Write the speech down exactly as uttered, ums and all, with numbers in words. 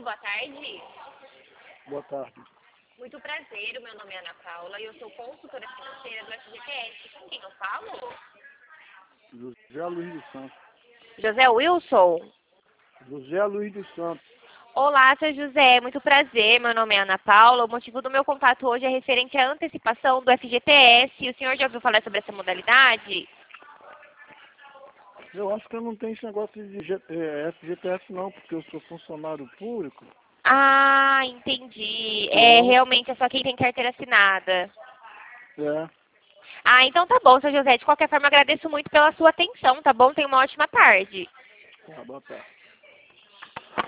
boa tarde. Boa tarde. Muito prazer, o meu nome é Ana Paula e eu sou consultora financeira do F G T S. Com quem eu falo? José Luiz dos Santos. José Wilson? José Luiz dos Santos. Olá, seu José, muito prazer, meu nome é Ana Paula. O motivo do meu contato hoje é referente à antecipação do F G T S. O senhor já ouviu falar sobre essa modalidade? Eu acho que eu não tenho esse negócio de G- eh, F G T S não, porque eu sou funcionário público. Ah, entendi. É, Então, realmente é só quem tem carteira assinada. é, Ah, então tá bom, seu José. De qualquer forma, agradeço muito pela sua atenção, tá bom? Tenha uma ótima tarde. tá, boa tarde.